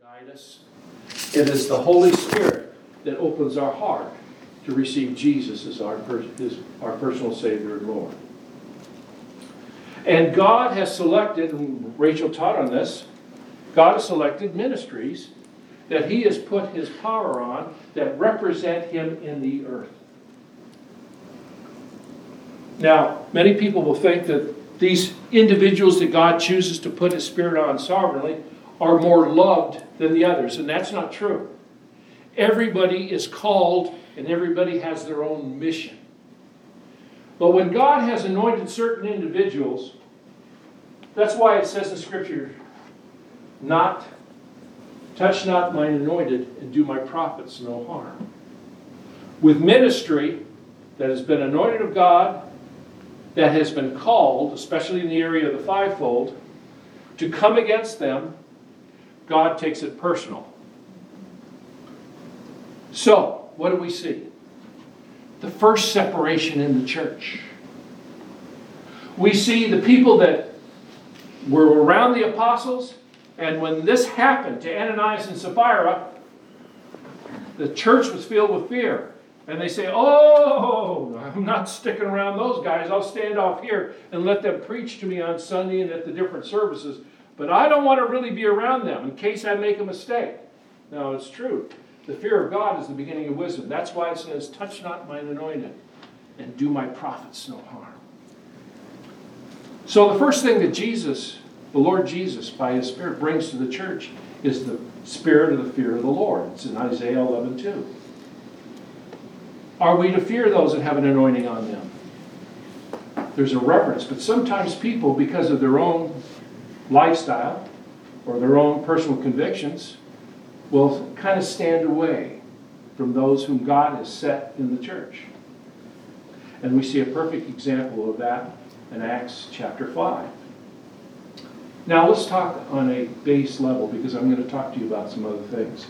guide us. It is the Holy Spirit that opens our heart to receive Jesus as our personal Savior and Lord. And God has selected, and Rachel taught on this, God has selected ministries that He has put His power on that represent Him in the earth. Now, many people will think that these individuals that God chooses to put His Spirit on sovereignly are more loved than the others, and that's not true. Everybody is called, and everybody has their own mission. But when God has anointed certain individuals, that's why it says in Scripture, touch not mine anointed, and do my prophets no harm. With ministry that has been anointed of God, that has been called, especially in the area of the fivefold, to come against them, God takes it personal. So, what do we see? The first separation in the church. We see the people that were around the apostles, and when this happened to Ananias and Sapphira, the church was filled with fear. And they say, oh, I'm not sticking around those guys. I'll stand off here and let them preach to me on Sunday and at the different services. But I don't want to really be around them in case I make a mistake. Now, it's true. The fear of God is the beginning of wisdom. That's why it says, touch not mine anointed, and do my prophets no harm. So the first thing that Jesus, the Lord Jesus, by His Spirit brings to the church is the spirit of the fear of the Lord. It's in Isaiah 11:2. Are we to fear those that have an anointing on them? There's a reference, but sometimes people, because of their own lifestyle or their own personal convictions, will kind of stand away from those whom God has set in the church. And we see a perfect example of that in Acts chapter 5. Now let's talk on a base level, because I'm going to talk to you about some other things.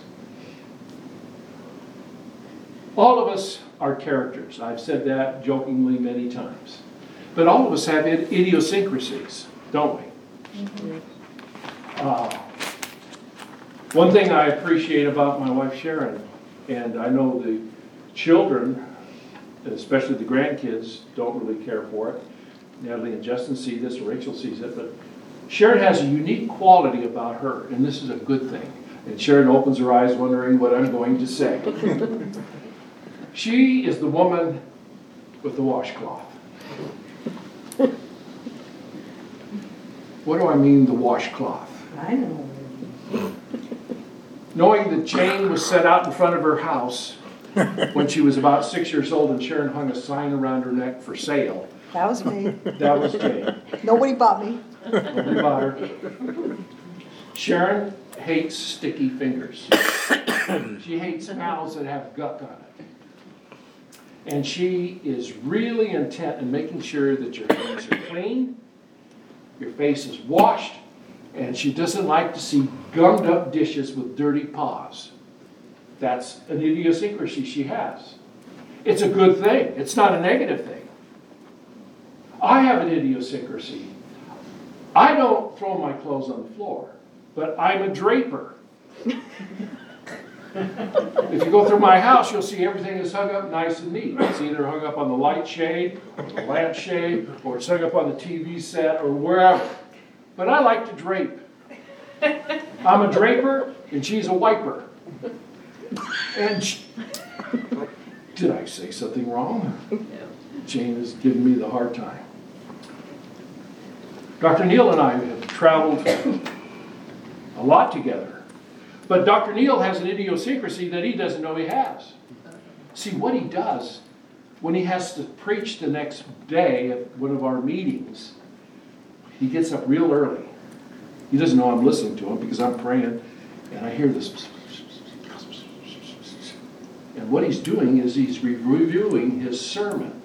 All of us are characters. I've said that jokingly many times. But all of us have idiosyncrasies, don't we? Mm-hmm. One thing I appreciate about my wife Sharon, and I know the children, especially the grandkids, don't really care for it. Natalie and Justin see this, Rachel sees it, but Sharon has a unique quality about her, and this is a good thing. And Sharon opens her eyes wondering what I'm going to say. She is the woman with the washcloth. What do I mean, the washcloth? I know. Knowing that Jane was set out in front of her house when she was about 6 years old, and Sharon hung a sign around her neck for sale. That was me. That was Jane. Nobody bought me. Nobody bought her. Sharon hates sticky fingers. She hates mouths that have guck on it. And she is really intent in making sure that your hands are clean, your face is washed, and she doesn't like to see gummed up dishes with dirty paws. That's an idiosyncrasy she has. It's a good thing. It's not a negative thing. I have an idiosyncrasy. I don't throw my clothes on the floor, but I'm a draper. If you go through my house, you'll see everything is hung up nice and neat. It's either hung up on the light shade, or the lamp shade, or it's hung up on the TV set, or wherever. But I like to drape. I'm a draper, and she's a wiper. And did I say something wrong? Jane is giving me the hard time. Dr. Neil and I have traveled a lot together. But Dr. Neil has an idiosyncrasy that he doesn't know he has. See, what he does when he has to preach the next day at one of our meetings, he gets up real early. He doesn't know I'm listening to him because I'm praying, and I hear this. And what he's doing is he's reviewing his sermon.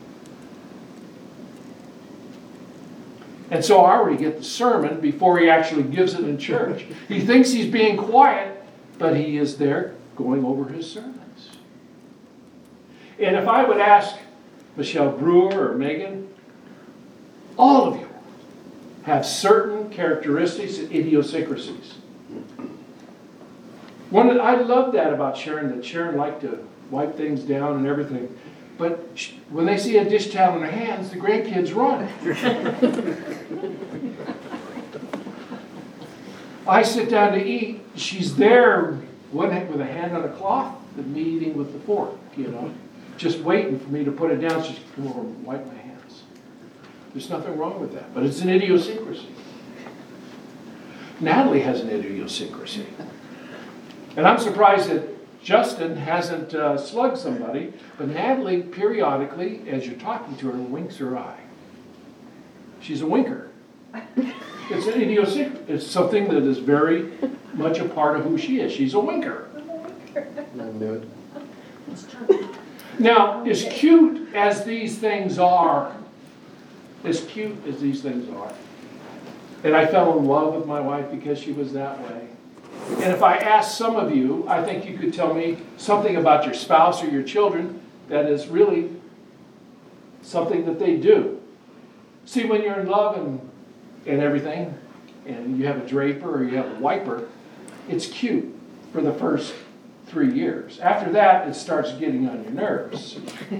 And so I already get the sermon before he actually gives it in church. He thinks he's being quiet, but he is there going over his sermons. And if I would ask Michelle Brewer or Megan, all of you have certain characteristics and idiosyncrasies. I love that about Sharon, that Sharon liked to wipe things down and everything. But when they see a dish towel in her hands, the grandkids run. I sit down to eat. She's there, with a hand on a cloth, me eating with the fork, just waiting for me to put it down. She's come over and wipe my hands. There's nothing wrong with that, but it's an idiosyncrasy. Natalie has an idiosyncrasy. And I'm surprised that Justin hasn't slugged somebody, but Natalie, periodically, as you're talking to her, winks her eye. She's a winker. It's an idiosyncrasy. It's something that is very much a part of who she is. She's a winker. Now, as cute as these things are, and I fell in love with my wife because she was that way. And if I asked some of you, I think you could tell me something about your spouse or your children that is really something that they do. See, when you're in love and everything, and you have a draper or you have a wiper, it's cute for the first 3 years. After that, it starts getting on your nerves.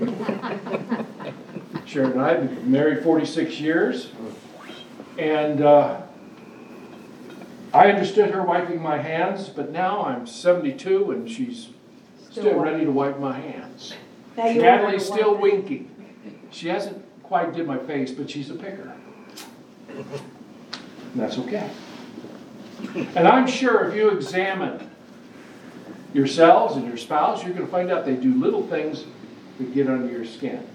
Sharon and I have been married 46 years, and I understood her wiping my hands, but now I'm 72 and she's still ready to wipe my hands. Natalie's still winking. She hasn't quite did my face, but she's a picker. And that's okay. And I'm sure if you examine yourselves and your spouse, you're going to find out they do little things that get under your skin.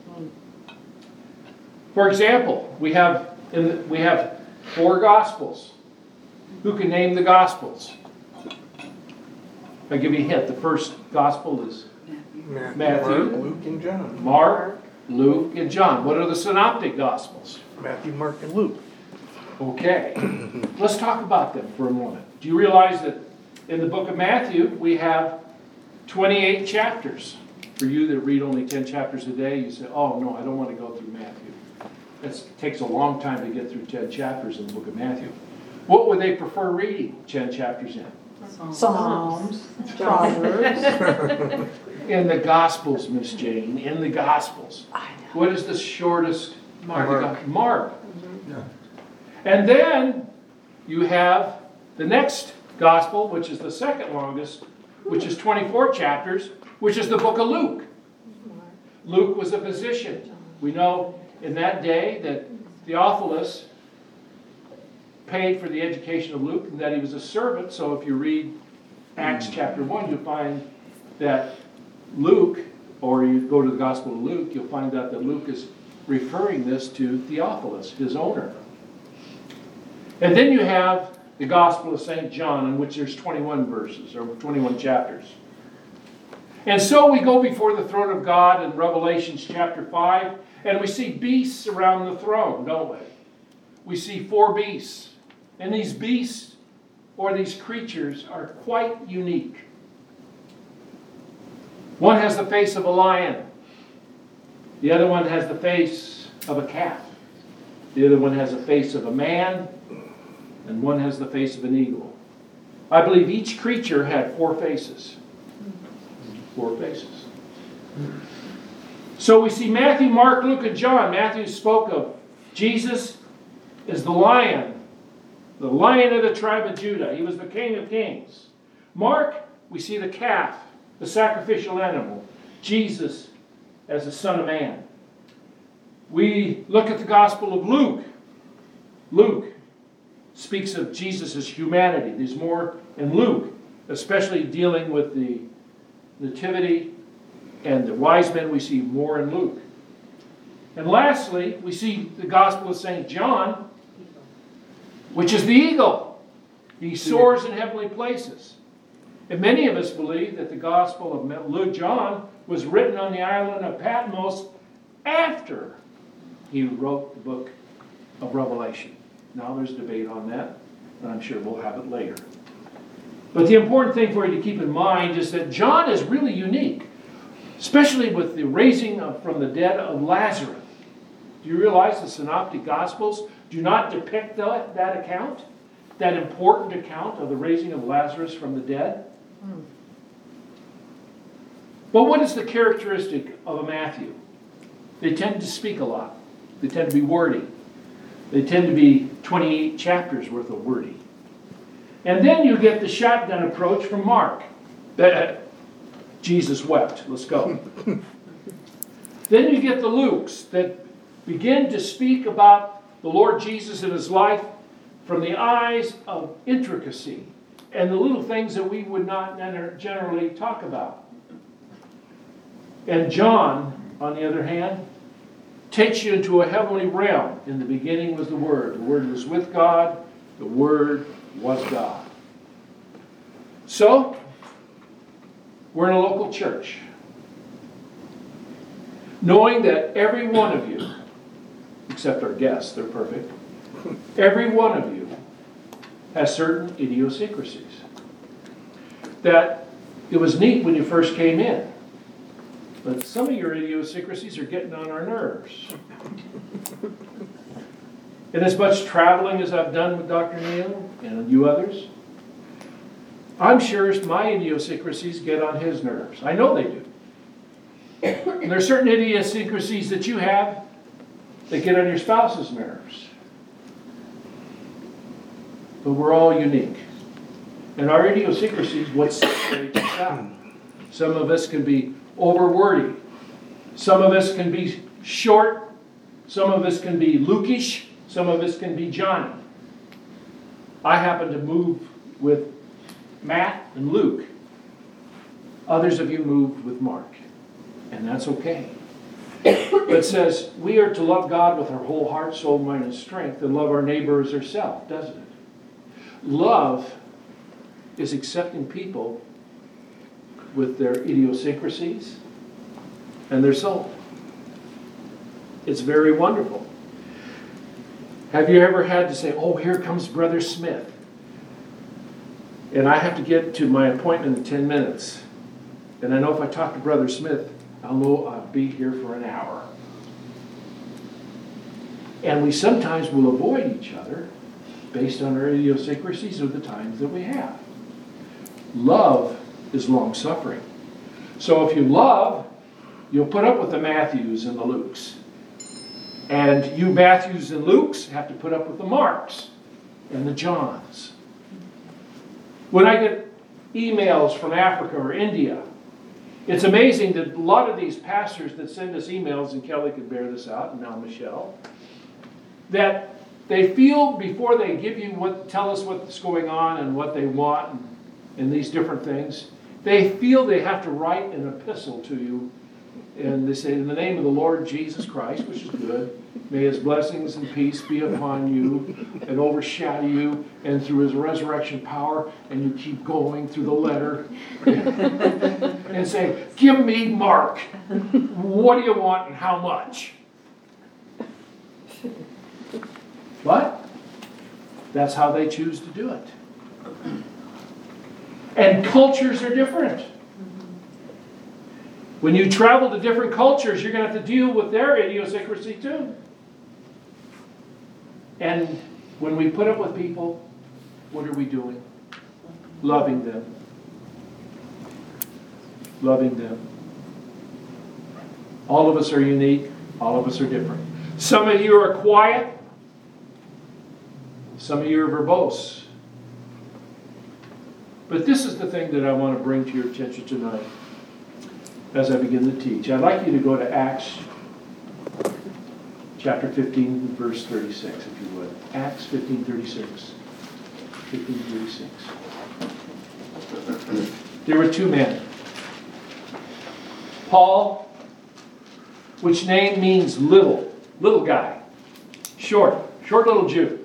For example, we have 4 Gospels. Who can name the Gospels? I'll give you a hint. The first Gospel is Matthew, Mark, Luke, and John. Mark, Luke, and John. What are the Synoptic Gospels? Matthew, Mark, and Luke. Okay. Let's talk about them for a moment. Do you realize that in the book of Matthew, we have 28 chapters? For you that read only 10 chapters a day, you say, oh, no, I don't want to go through Matthew. It takes a long time to get through 10 chapters in the book of Matthew. What would they prefer reading 10 chapters in? Psalms, Proverbs. In the Gospels, Miss Jane, in the Gospels. I know. What is the shortest? Mark. Mark. Yeah. And then you have the next Gospel, which is the second longest, which is 24 chapters, which is the book of Luke. Luke was a physician. We know in that day that Theophilus paid for the education of Luke and that he was a servant. So if you read Acts chapter 1, you'll find that Luke, or you go to the Gospel of Luke, you'll find out that Luke is referring this to Theophilus, his owner. And then you have the Gospel of St. John, in which there's 21 verses, or 21 chapters. And so we go before the throne of God in Revelation chapter 5, and we see beasts around the throne, don't we? We see 4 beasts. And these beasts, or these creatures, are quite unique. One has the face of a lion. The other one has the face of a calf. The other one has the face of a man. And one has the face of an eagle. I believe each creature had 4 faces. 4 faces. So we see Matthew, Mark, Luke, and John. Matthew spoke of Jesus as the lion of the tribe of Judah. He was the King of Kings. Mark, we see the calf, the sacrificial animal. Jesus as the Son of Man. We look at the Gospel of Luke. Luke speaks of Jesus' humanity. There's more in Luke, especially dealing with the nativity and the wise men. We see more in Luke. And lastly, we see the Gospel of St. John, which is the eagle. He soars in heavenly places. And many of us believe that the Gospel of Luke John was written on the island of Patmos after he wrote the book of Revelation. Now there's debate on that, and I'm sure we'll have it later. But the important thing for you to keep in mind is that John is really unique, especially with the raising from the dead of Lazarus. Do you realize the Synoptic Gospels do not depict that account, that important account of the raising of Lazarus from the dead? But what is the characteristic of a Matthew? They tend to speak a lot. They tend to be wordy. They tend to be 28 chapters worth of wordy. And then you get the shotgun approach from Mark. Jesus wept. Let's go. Then you get the Lukes that begin to speak about the Lord Jesus and his life from the eyes of intricacy and the little things that we would not generally talk about. And John, on the other hand, takes you into a heavenly realm. In the beginning was the Word. The Word was with God. The Word was God. So, we're in a local church. Knowing that every one of you, except our guests, they're perfect, every one of you has certain idiosyncrasies. That it was neat when you first came in. But some of your idiosyncrasies are getting on our nerves. And as much traveling as I've done with Dr. Neal and you others, I'm sure my idiosyncrasies get on his nerves. I know they do. And there are certain idiosyncrasies that you have that get on your spouse's nerves. But we're all unique. And our idiosyncrasies, what separates us out. Some of us can be over wordy. Some of us can be short. Some of us can be Lukish. Some of us can be Johnny. I happen to move with Matt and Luke. Others of you move with Mark. And that's okay. But it says we are to love God with our whole heart, soul, mind, and strength, and love our neighbor as ourselves, doesn't it? Love is accepting people with their idiosyncrasies and their soul. It's very wonderful. Have you ever had to say, oh, here comes Brother Smith, and I have to get to my appointment in 10 minutes, and I know if I talk to Brother Smith, I'll know I'll be here for an hour. And we sometimes will avoid each other based on our idiosyncrasies or the times that we have. Love is long-suffering. So if you love, you'll put up with the Matthews and the Lukes. And you Matthews and Lukes have to put up with the Marks and the Johns. When I get emails from Africa or India, it's amazing that a lot of these pastors that send us emails, and Kelly could bear this out, and now Michelle, that they feel before they give you tell us what's going on and what they want and these different things, they feel they have to write an epistle to you. And they say, in the name of the Lord Jesus Christ, which is good, may his blessings and peace be upon you and overshadow you, and through his resurrection power, and you keep going through the letter and say, give me Mark. What do you want and how much? What? That's how they choose to do it. And cultures are different. When you travel to different cultures, you're going to have to deal with their idiosyncrasy too. And when we put up with people, what are we doing? Loving them. Loving them. All of us are unique. All of us are different. Some of you are quiet. Some of you are verbose. But this is the thing that I want to bring to your attention tonight as I begin to teach. I'd like you to go to Acts chapter 15, verse 36, if you would. Acts 15:36. 15:36. There were two men. Paul, which name means little guy, short little Jew.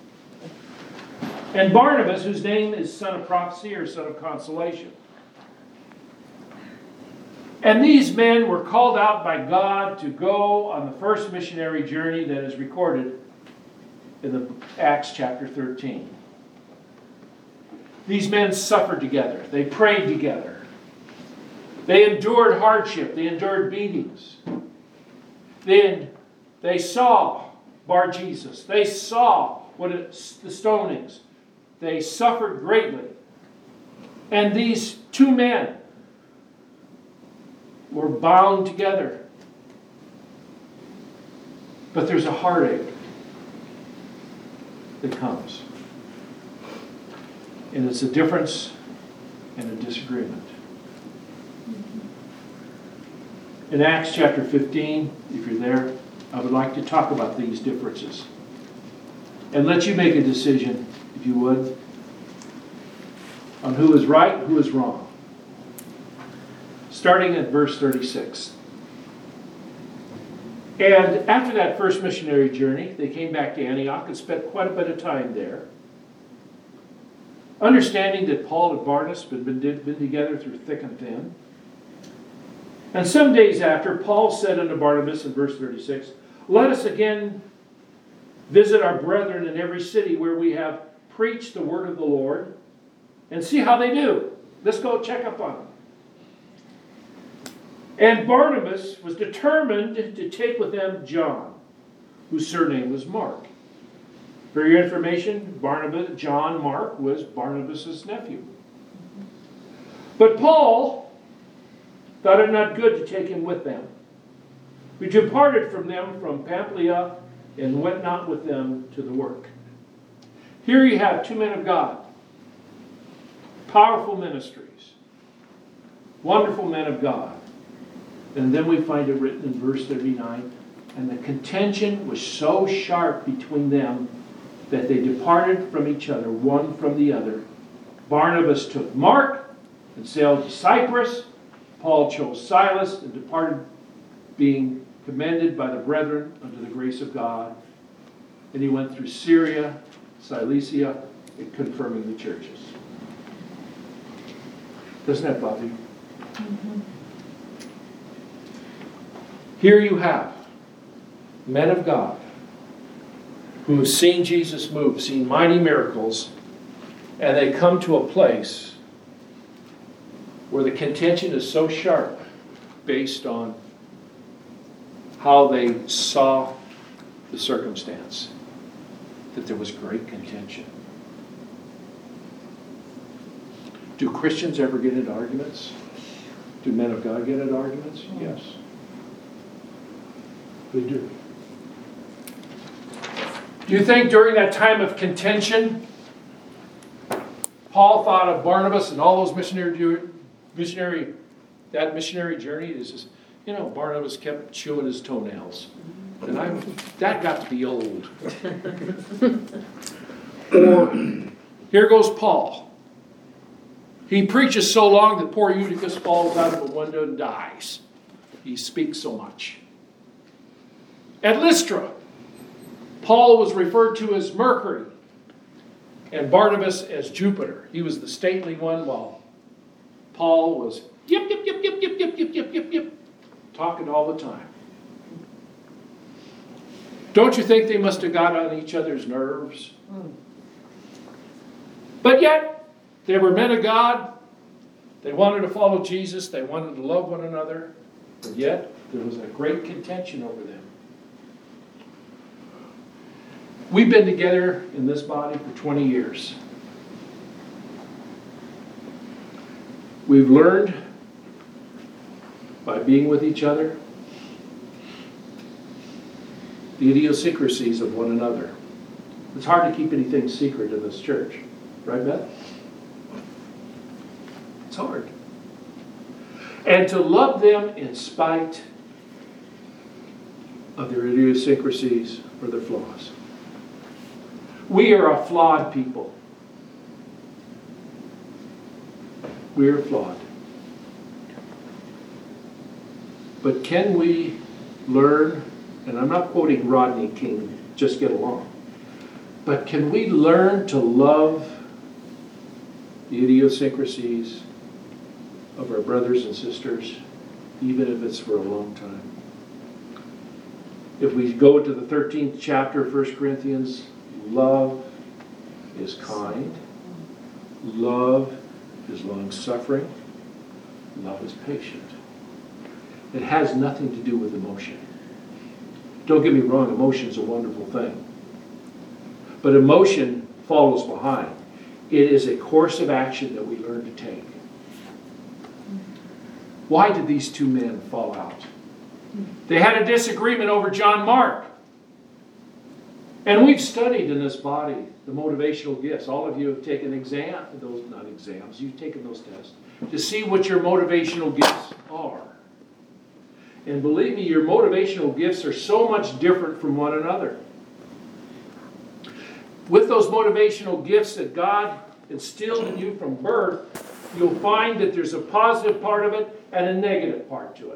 And Barnabas, whose name is son of prophecy or son of consolation. And these men were called out by God to go on the first missionary journey that is recorded in the Acts chapter 13. These men suffered together. They prayed together. They endured hardship. They endured beatings. Then they saw Bar Jesus. They saw the stonings. They suffered greatly. And these two men were bound together. But there's a heartache that comes. And it's a difference and a disagreement. In Acts chapter 15, if you're there, I would like to talk about these differences. And let you make a decision, if you would, on who is right and who is wrong. Starting at verse 36. And after that first missionary journey, they came back to Antioch and spent quite a bit of time there. Understanding that Paul and Barnabas had been together through thick and thin. And some days after, Paul said unto Barnabas in verse 36, let us again visit our brethren in every city where we have preached the word of the Lord and see how they do. Let's go check up on them. And Barnabas was determined to take with them John, whose surname was Mark. For your information, John Mark was Barnabas' nephew. But Paul thought it not good to take him with them. We departed from them from Pamphylia and went not with them to the work. Here you have two men of God, powerful ministries, wonderful men of God. And then we find it written in verse 39, and the contention was so sharp between them that they departed from each other, one from the other. Barnabas took Mark and sailed to Cyprus. Paul chose Silas and departed, being commended by the brethren unto the grace of God. And he went through Syria, Cilicia, and confirming the churches. Doesn't that bother you? Mm-hmm. Here you have men of God who have seen Jesus move, seen mighty miracles, and they come to a place where the contention is so sharp based on how they saw the circumstance that there was great contention. Do Christians ever get into arguments? Do men of God get into arguments? Yes. They do. Do you think during that time of contention, Paul thought of Barnabas and all those missionary journey? Is just, Barnabas kept chewing his toenails, and that got to be old. Or here goes Paul. He preaches so long that poor Eutychus falls out of a window and dies. He speaks so much. At Lystra, Paul was referred to as Mercury and Barnabas as Jupiter. He was the stately one while Paul was yip, yip, yip, yip, yip, yip, yip, yip, yip, yip, talking all the time. Don't you think they must have got on each other's nerves? But yet, they were men of God. They wanted to follow Jesus. They wanted to love one another. But yet, there was a great contention over them. We've been together in this body for 20 years. We've learned by being with each other the idiosyncrasies of one another. It's hard to keep anything secret in this church. Right, Beth? It's hard. And to love them in spite of their idiosyncrasies or their flaws. We are a flawed people. We are flawed. But can we learn, and I'm not quoting Rodney King, just get along, but can we learn to love the idiosyncrasies of our brothers and sisters, even if it's for a long time? If we go to the 13th chapter of 1 Corinthians, love is kind. Love is long-suffering. Love is patient. It has nothing to do with emotion. Don't get me wrong, emotion is a wonderful thing. But emotion follows behind. It is a course of action that we learn to take. Why did these two men fall out? They had a disagreement over John Mark. And we've studied in this body the motivational gifts. All of you have taken you've taken those tests to see what your motivational gifts are. And believe me, your motivational gifts are so much different from one another. With those motivational gifts that God instilled in you from birth, you'll find that there's a positive part of it and a negative part to it.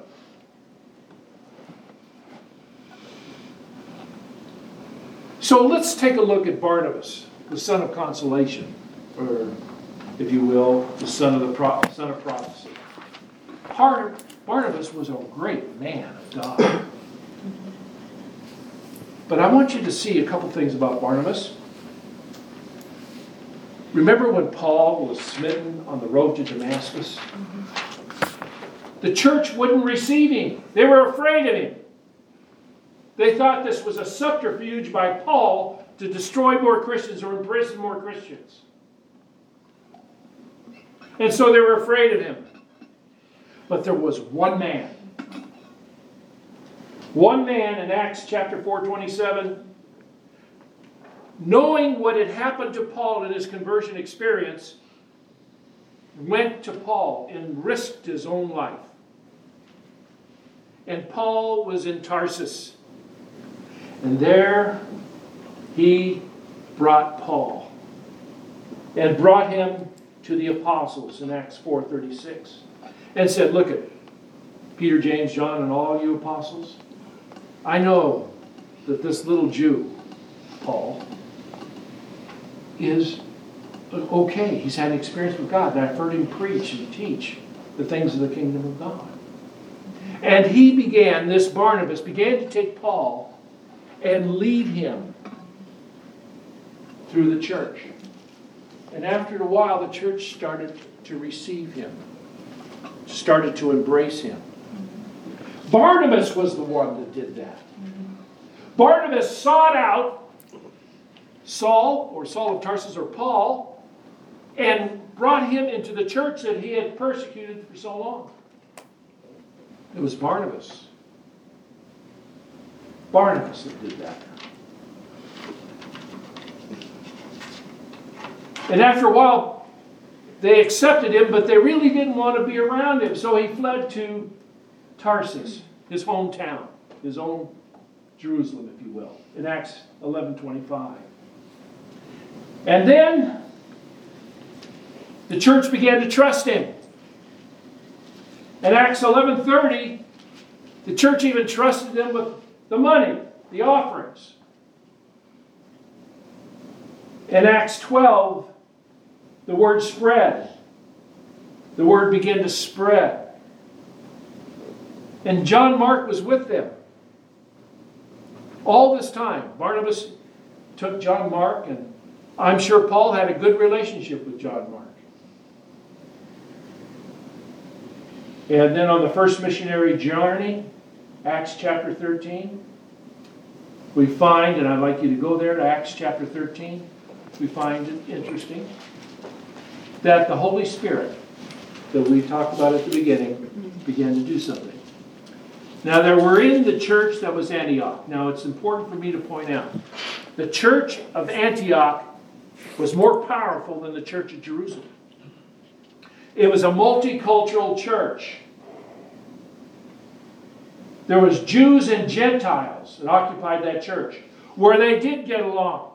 So let's take a look at Barnabas, the son of consolation, or, if you will, the son of prophecy. Barnabas was a great man of God. But I want you to see a couple things about Barnabas. Remember when Paul was smitten on the road to Damascus? The church wouldn't receive him. They were afraid of him. They thought this was a subterfuge by Paul to destroy more Christians or imprison more Christians. And so they were afraid of him. But there was one man. One man in Acts chapter 4:27, knowing what had happened to Paul in his conversion experience, went to Paul and risked his own life. And Paul was in Tarsus. And there he brought Paul and brought him to the apostles in Acts 4:36 and said, look at Peter, James, John, and all you apostles. I know that this little Jew, Paul, is okay. He's had experience with God. And I've heard him preach and teach the things of the kingdom of God. And this Barnabas began to take Paul and lead him through the church. And after a while, the church started to receive him, started to embrace him. Barnabas was the one that did that. Barnabas sought out Saul, or Saul of Tarsus, or Paul, and brought him into the church that he had persecuted for so long. It was Barnabas. Barnabas that did that. And after a while, they accepted him, but they really didn't want to be around him. So he fled to Tarsus, his hometown, his own Jerusalem, if you will, in Acts 11:25. And then the church began to trust him. In Acts 11:30, the church even trusted them with the money, the offerings. In Acts 12, the word spread. The word began to spread. And John Mark was with them. All this time, Barnabas took John Mark, and I'm sure Paul had a good relationship with John Mark. And then on the first missionary journey, Acts chapter 13, we find, and I'd like you to go there to Acts chapter 13, we find it interesting that the Holy Spirit that we talked about at the beginning began to do something. Now, they were in the church that was Antioch. Now, it's important for me to point out, the church of Antioch was more powerful than the church of Jerusalem. It was a multicultural church. There was Jews and Gentiles that occupied that church, where they did get along.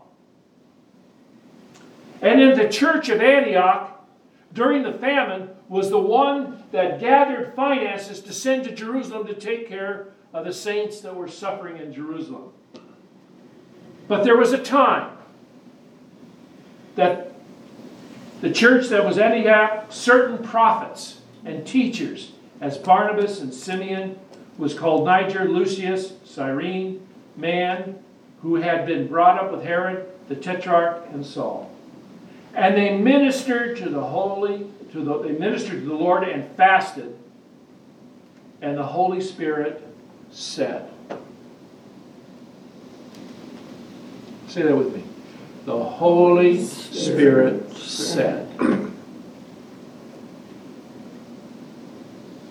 And in the church of Antioch, during the famine, was the one that gathered finances to send to Jerusalem to take care of the saints that were suffering in Jerusalem. But there was a time that the church that was Antioch, certain prophets and teachers, as Barnabas and Simeon, was called Niger, Lucius, Cyrene, man who had been brought up with Herod, the Tetrarch, and Saul. And they ministered to the Lord and fasted. And the Holy Spirit said. Say that with me. The Holy Spirit said.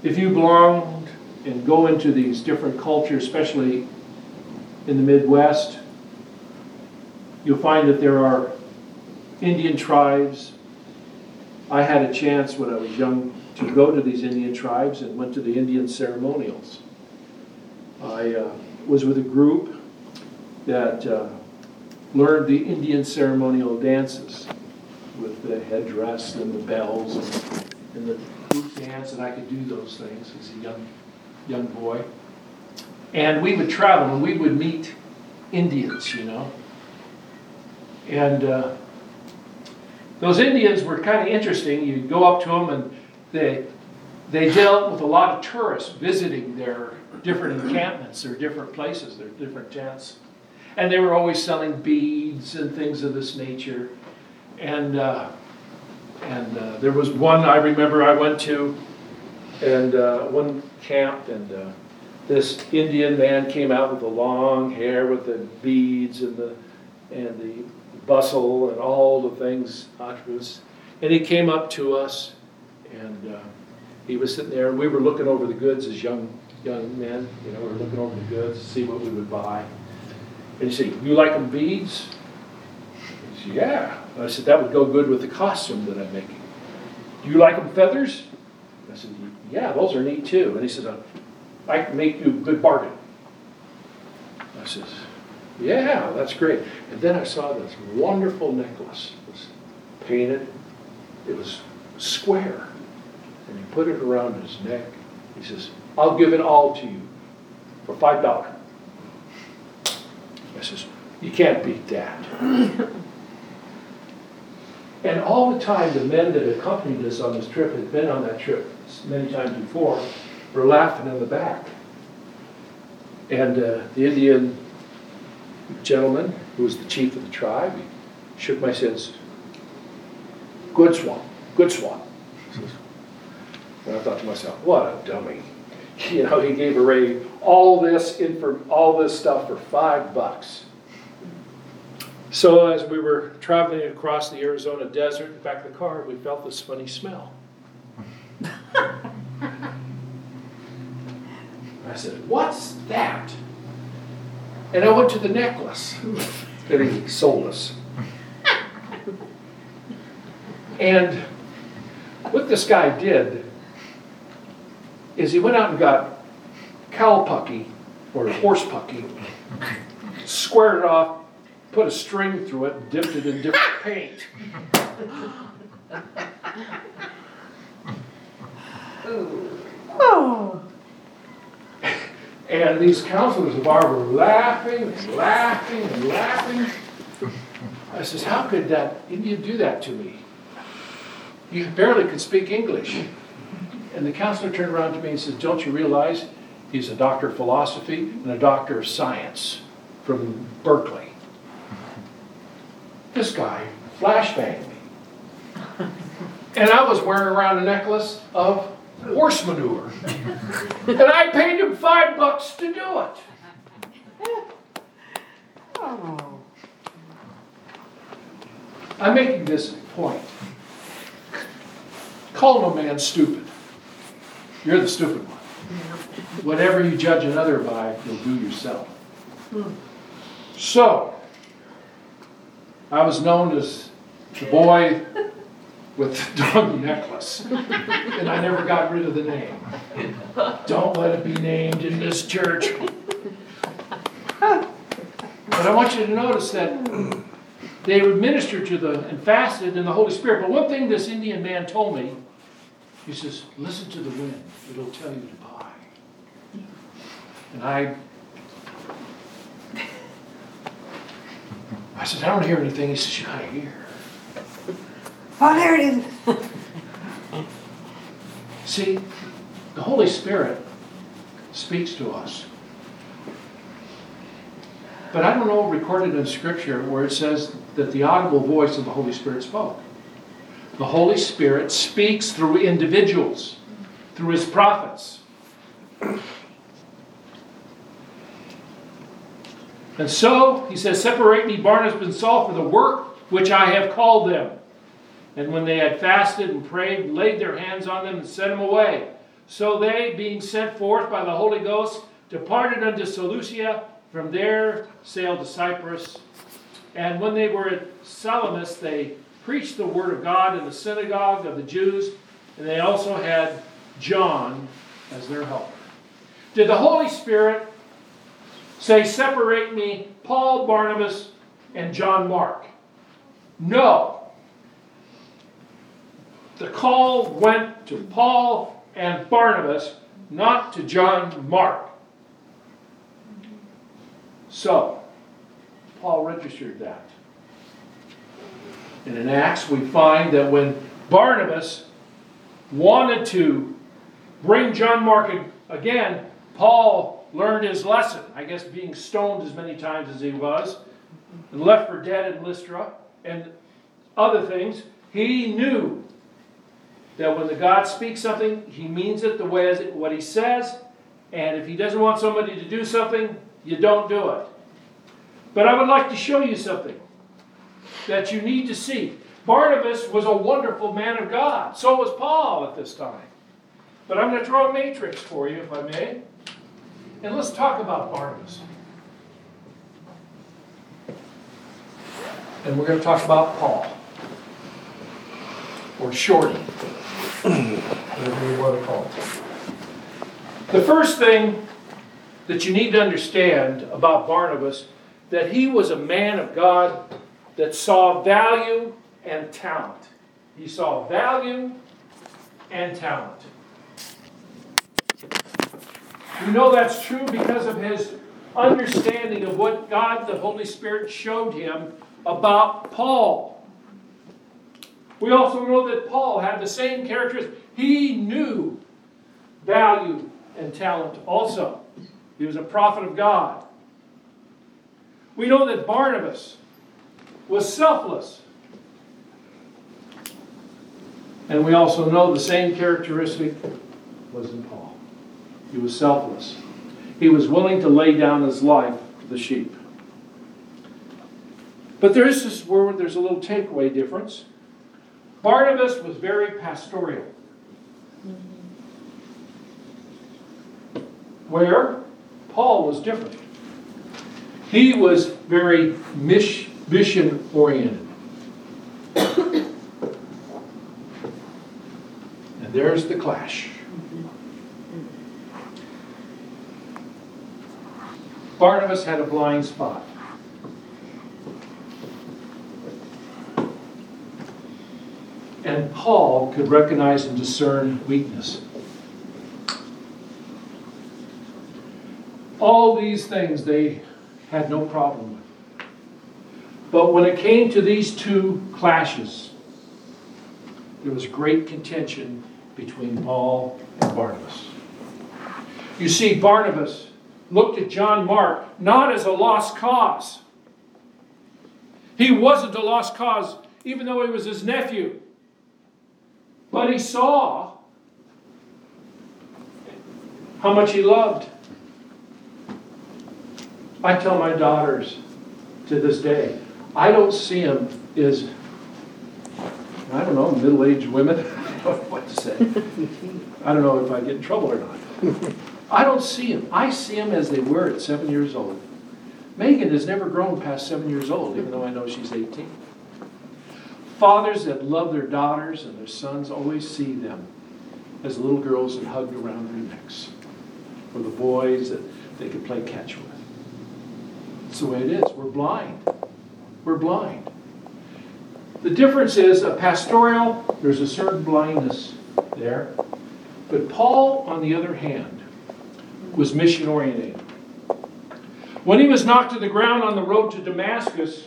if you belong and go into these different cultures, especially in the Midwest, you'll find that there are Indian tribes. I had a chance when I was young to go to these Indian tribes and went to the Indian ceremonials. I was with a group that learned the Indian ceremonial dances with the headdress and the bells and the group dance, and I could do those things as a young boy. And we would travel and we would meet Indians, you know. And those Indians were kind of interesting. You'd go up to them and they dealt with a lot of tourists visiting their different encampments, their different places, their different tents. And they were always selling beads and things of this nature. And there was one I remember I went to, and one camp, and this Indian man came out with the long hair with the beads and the bustle and all the things, attributes. And he came up to us, and he was sitting there, and we were looking over the goods as young men. You know, we were looking over the goods to see what we would buy. And he said, "You like them beads?" I said, "Yeah." I said, "That would go good with the costume that I'm making." "Do you like them feathers?" I said, "Yeah, those are neat too." And he said, "I can make you a good bargain." I said, "Yeah, that's great." And then I saw this wonderful necklace. It was painted. It was square. And he put it around his neck. He says, "I'll give it all to you for $5. I says, "You can't beat that." And all the time, the men that accompanied us on this trip, had been on that trip many times before, were laughing in the back. And the Indian gentleman, who was the chief of the tribe, he shook my hands. "Good swan, good swan." And I thought to myself, what a dummy. You know, he gave Ray all this stuff for $5. So as we were traveling across the Arizona desert, in the back of the car, we felt this funny smell. I said, "What's that?" And I went to the necklace that he sold us. And what this guy did is he went out and got cow pucky, or horse pucky, squared it off, put a string through it, dipped it in different paint. Oh. And these counselors of ours were laughing and laughing and laughing. I says, "How could that Indian do that to me? You barely could speak English." And the counselor turned around to me and said, "Don't you realize he's a doctor of philosophy and a doctor of science from Berkeley?" This guy flashbanged me. And I was wearing around a necklace of horse manure. And I paid him $5 to do it. Oh. I'm making this point. Call no man stupid. You're the stupid one. Whatever you judge another by, you'll do yourself. So, I was known as the boy with the dog necklace. And I never got rid of the name. Don't let it be named in this church. But I want you to notice that they would minister to and fasted in the Holy Spirit. But one thing this Indian man told me, he says, "Listen to the wind. It'll tell you to buy." And I said, "I don't hear anything." He says, "You gotta hear." Oh, there it is. See, the Holy Spirit speaks to us. But I don't know recorded in Scripture where it says that the audible voice of the Holy Spirit spoke. The Holy Spirit speaks through individuals, through His prophets. And so, he says, "Separate me, Barnabas and Saul, for the work which I have called them." And when they had fasted and prayed, laid their hands on them and sent them away. So they, being sent forth by the Holy Ghost, departed unto Seleucia. From there sailed to Cyprus. And when they were at Salamis, they preached the word of God in the synagogue of the Jews. And they also had John as their helper. Did the Holy Spirit say, separate me, Paul, Barnabas, and John Mark? No. The call went to Paul and Barnabas, not to John Mark. So, Paul registered that. And in Acts we find that when Barnabas wanted to bring John Mark again, Paul learned his lesson. I guess being stoned as many times as he was, and left for dead in Lystra, and other things. He knew that when the God speaks something, he means it the way as what he says, and if he doesn't want somebody to do something, you don't do it. But I would like to show you something that you need to see. Barnabas was a wonderful man of God. So was Paul at this time. But I'm going to draw a matrix for you, if I may. And let's talk about Barnabas. And we're going to talk about Paul. Or Shorty. Whatever you want to call it. The first thing that you need to understand about Barnabas, that he was a man of God that saw value and talent. He saw value and talent. We know that's true because of his understanding of what God, the Holy Spirit, showed him about Paul. We also know that Paul had the same characteristics. He knew value and talent also. He was a prophet of God. We know that Barnabas was selfless. And we also know the same characteristic was in Paul. He was selfless. He was willing to lay down his life for the sheep. But there's a little takeaway difference. Barnabas was very pastoral. Where Paul was different. He was very mission-oriented. And there's the clash. Barnabas had a blind spot. And Paul could recognize and discern weakness. All these things they had no problem with. But when it came to these two clashes, there was great contention between Paul and Barnabas. You see, Barnabas looked at John Mark not as a lost cause. He wasn't a lost cause, even though he was his nephew. But he saw how much he loved. I tell my daughters to this day, I don't see him as, I don't know, middle-aged women. I don't know what to say. I don't know if I get in trouble or not. I don't see him. I see him as they were at 7 years old. Megan has never grown past 7 years old, even though I know she's 18. Fathers that love their daughters and their sons always see them as little girls that hugged around their necks. Or the boys that they could play catch with. That's the way it is. We're blind. We're blind. The difference is a pastoral, there's a certain blindness there. But Paul, on the other hand, was mission-oriented. When he was knocked to the ground on the road to Damascus,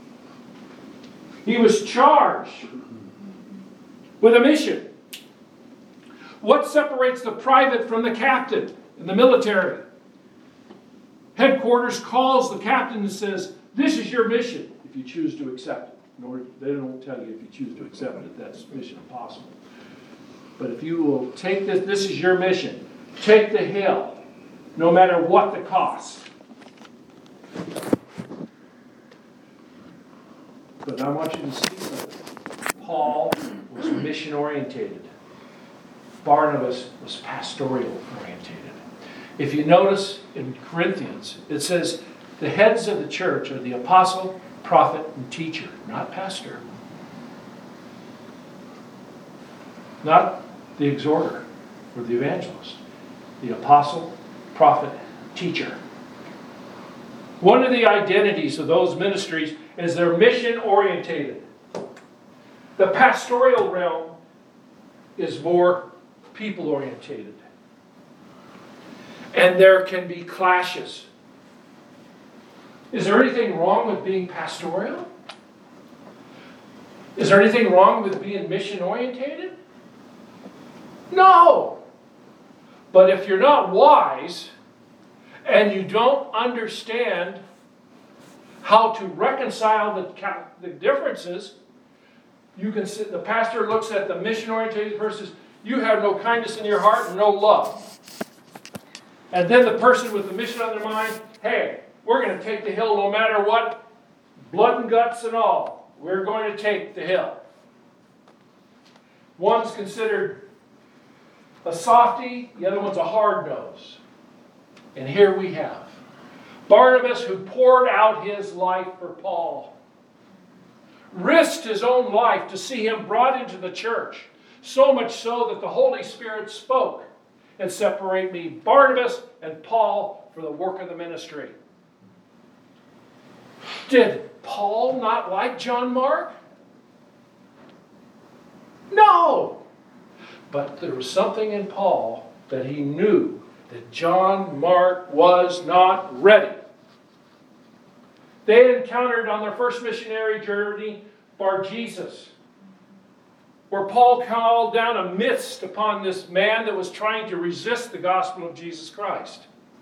he was charged with a mission. What separates the private from the captain in the military? Headquarters calls the captain and says, this is your mission, if you choose to accept it. They don't tell you if you choose to accept it, that's mission impossible. But if you will take this, this is your mission. Take the hill, no matter what the cost. But I want you to see something. Paul was mission orientated. Barnabas was pastoral orientated. If you notice in Corinthians, it says the heads of the church are the apostle, prophet, and teacher, not pastor. Not the exhorter or the evangelist. The apostle, prophet, teacher. One of the identities of those ministries is they're mission orientated. The pastoral realm is more people orientated. And there can be clashes. Is there anything wrong with being pastoral? Is there anything wrong with being mission orientated? No. But if you're not wise and you don't understand how to reconcile the differences, you can sit, the pastor looks at the mission-oriented versus you have no kindness in your heart and no love. And then the person with the mission on their mind, hey, we're going to take the hill no matter what, blood and guts and all. We're going to take the hill. One's considered a softie, the other one's a hard nose. And here we have Barnabas, who poured out his life for Paul, risked his own life to see him brought into the church, so much so that the Holy Spirit spoke and separate me, Barnabas and Paul, for the work of the ministry. Did Paul not like John Mark? No. But there was something in Paul that he knew that John Mark was not ready. They had encountered on their first missionary journey Bar-Jesus, where Paul called down a mist upon this man that was trying to resist the gospel of Jesus Christ.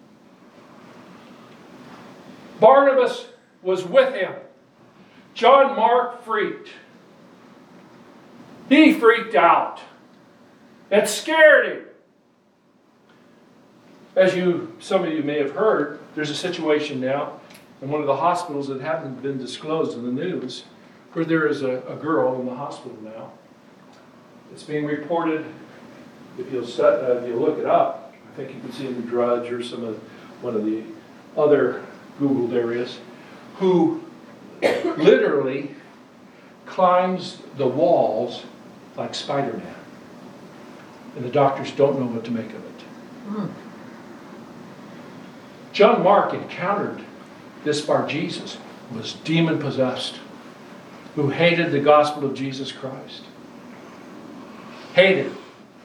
Barnabas was with him. John Mark freaked. He freaked out. It scared him. As some of you may have heard, there's a situation now in one of the hospitals that haven't been disclosed in the news, where there is a girl in the hospital now. It's being reported, if you'll look it up, I think you can see in the Drudge or one of the other Googled areas, who literally climbs the walls like Spider-Man. And the doctors don't know what to make of it. John Mark encountered this Bar-Jesus, who was demon-possessed, who hated the gospel of Jesus Christ. Hated.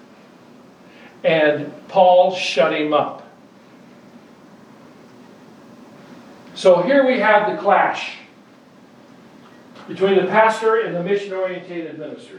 And Paul shut him up. So here we have the clash between the pastor and the mission-oriented ministry.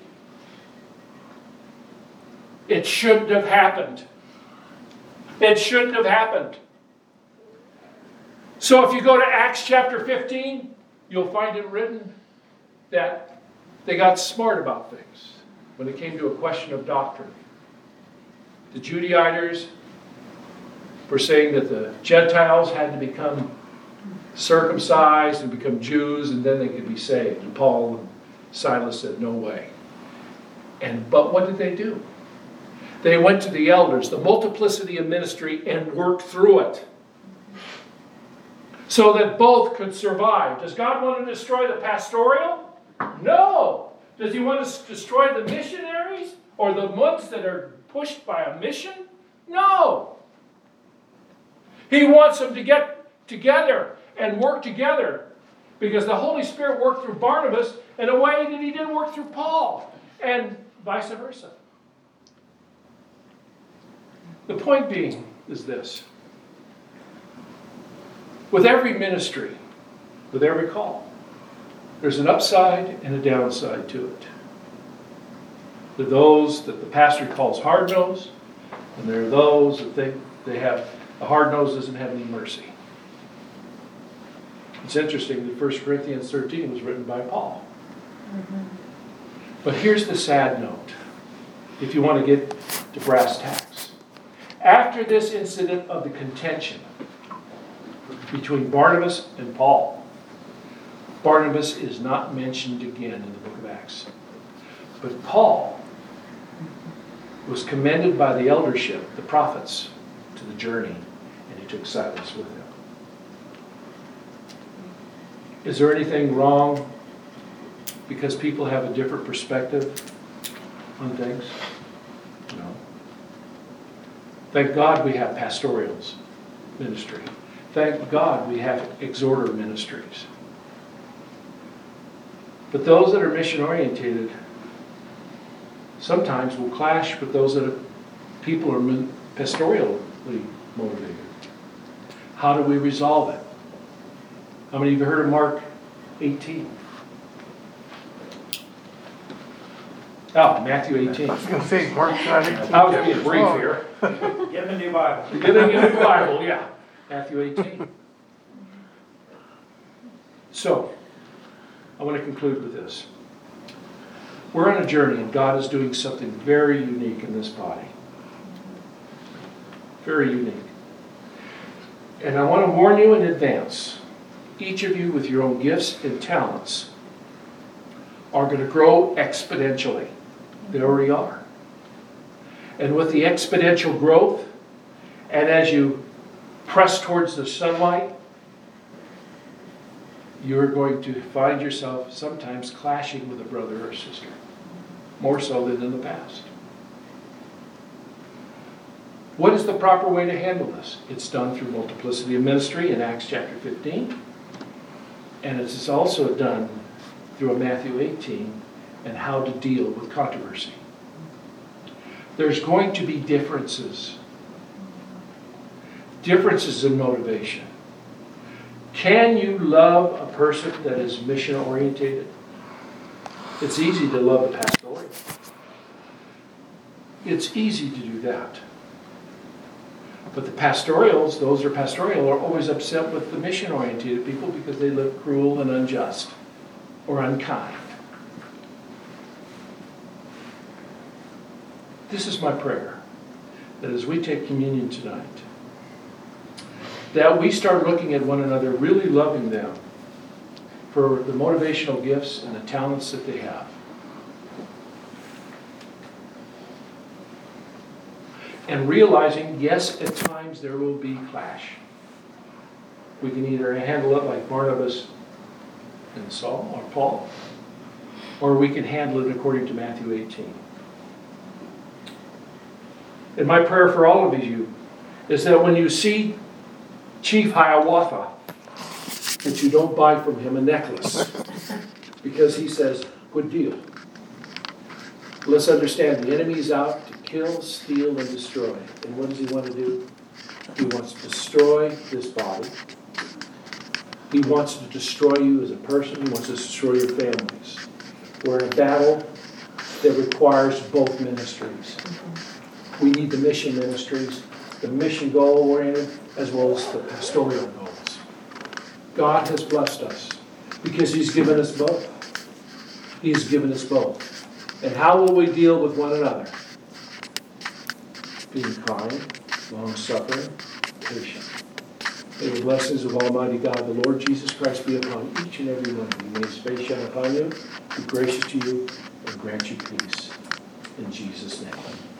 It shouldn't have happened. It shouldn't have happened. So if you go to Acts chapter 15, you'll find it written that they got smart about things when it came to a question of doctrine. The Judaizers were saying that the Gentiles had to become circumcised and become Jews, and then they could be saved. And Paul and Silas said, no way. But what did they do? They went to the elders, the multiplicity of ministry, and worked through it, so that both could survive. Does God want to destroy the pastoral? No. Does he want to destroy the missionaries or the ones that are pushed by a mission? No. He wants them to get together and work together, because the Holy Spirit worked through Barnabas in a way that he didn't work through Paul, and vice versa. The point being is this. With every ministry, with every call, there's an upside and a downside to it. There are those that the pastor calls hard-nosed, and there are those that think they have, the hard-nosed doesn't have any mercy. It's interesting that 1 Corinthians 13 was written by Paul. But here's the sad note, if you want to get to brass tacks. After this incident of the contention between Barnabas and Paul, Barnabas is not mentioned again in the book of Acts. But Paul was commended by the eldership, the prophets, to the journey, and he took Silas with him. Is there anything wrong because people have a different perspective on things? No. Thank God we have pastorals ministry. Thank God we have exhorter ministries. But those that are mission orientated sometimes will clash with those that are people who are pastorally motivated. How do we resolve it? How many of you heard of Mark 18? Oh, Matthew 18. I was going to say, Mark's not 18. I was being brief here. Get a new Bible. Get a new Bible, yeah. Matthew 18. So, I want to conclude with this. We're on a journey and God is doing something very unique in this body. Very unique. And I want to warn you in advance, each of you with your own gifts and talents are going to grow exponentially. They already are. And with the exponential growth, and as you press towards the sunlight, you're going to find yourself sometimes clashing with a brother or sister, more so than in the past. What is the proper way to handle this? It's done through multiplicity of ministry in Acts chapter 15, and it's also done through a Matthew 18 and how to deal with controversy. There's going to be differences. Differences in motivation. Can you love a person that is mission orientated? It's easy to love a pastoral. It's easy to do that. But the pastorals, those who are pastoral, are always upset with the mission orientated people because they live cruel and unjust or unkind. This is my prayer, that as we take communion tonight, that we start looking at one another, really loving them for the motivational gifts and the talents that they have. And realizing, yes, at times there will be clash. We can either handle it like Barnabas and Saul or Paul, or we can handle it according to Matthew 18. And my prayer for all of you is that when you see Chief Hiawatha, that you don't buy from him a necklace because he says, good deal. Let's understand the enemy is out to kill, steal, and destroy. And what does he want to do? He wants to destroy this body. He wants to destroy you as a person. He wants to destroy your families. We're in a battle that requires both ministries. We need the mission ministries, the mission goal-oriented, as well as the pastoral goals. God has blessed us because He's given us both. He's given us both. And how will we deal with one another? Being kind, long-suffering, patient. May the blessings of Almighty God, the Lord Jesus Christ, be upon each and every one of you. May His face shine upon you, be gracious to you, and grant you peace. In Jesus' name.